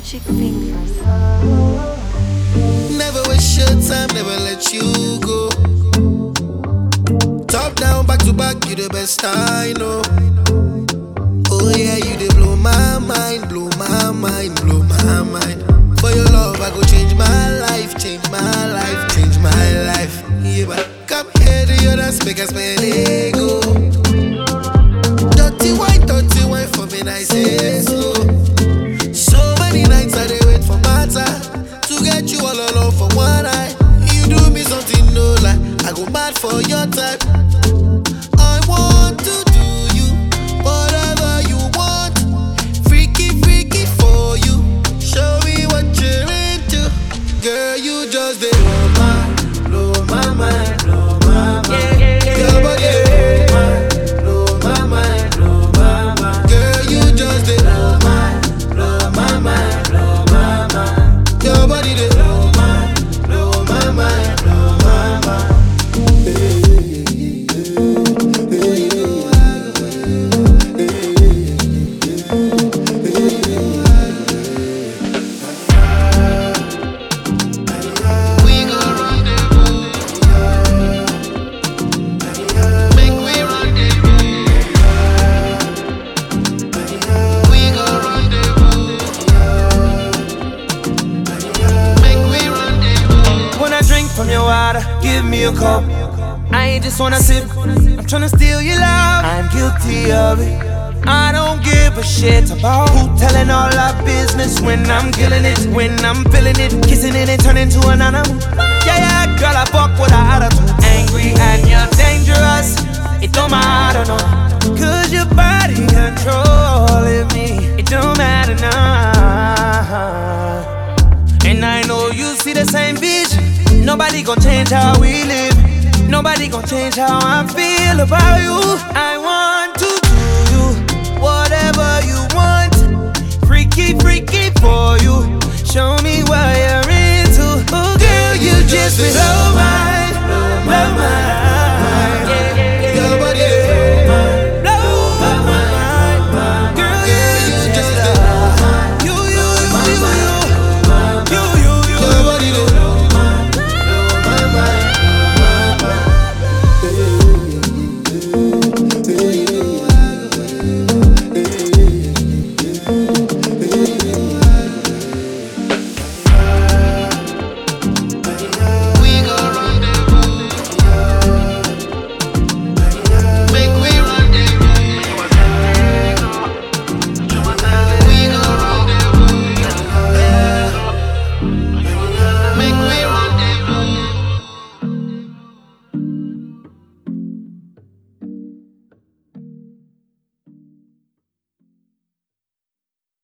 Magic fingers. Never waste your time, never let you go. Top down, back to back, you the best I know. Oh yeah, you dey blow my mind, blow my mind, blow my mind. For your love, I go change my life, change my life, change my life. Yeah, but come here to your dance, make us spend ego. Dirty wine for me, I say so. So many nights I dey wait for my time to get you all alone for one night. You do me something no lie, I go mad for your type. I want to do you whatever you want, freaky for you. Show me what you're into, girl. You just dey blow my mind, blow my mind. Your body blow my mind, blow my mind. Girl, you just dey blow my mind, blow my mind. Your body dey blow my mind, blow my mind. From your water, give me a cup. I ain't just wanna sip, I'm tryna steal your love. I'm guilty of it. I don't give a shit about who telling all our business when I'm killing it, when I'm feeling it, kissing it and turning to an animal. Yeah, girl, I fuck with her attitude. Angry and you're dangerous. It don't matter, no. Cause your body controlling me. It don't matter now. And I know you see the same vision. Nobody gon' change how we live. Nobody gon' change how I feel about you.